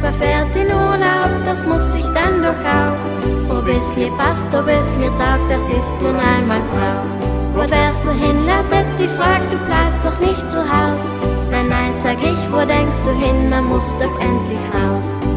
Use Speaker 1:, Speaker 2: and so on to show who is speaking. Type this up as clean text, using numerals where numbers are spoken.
Speaker 1: wer fährt in Urlaub, das muss ich dann doch auch. Ob es mir passt, ob es mir taugt, das ist nun einmal Brauch. Wo fährst du hin, lautet die Frage, du bleibst doch nicht zu Haus. Nein, nein, sag ich, wo denkst du hin, man muss doch endlich raus.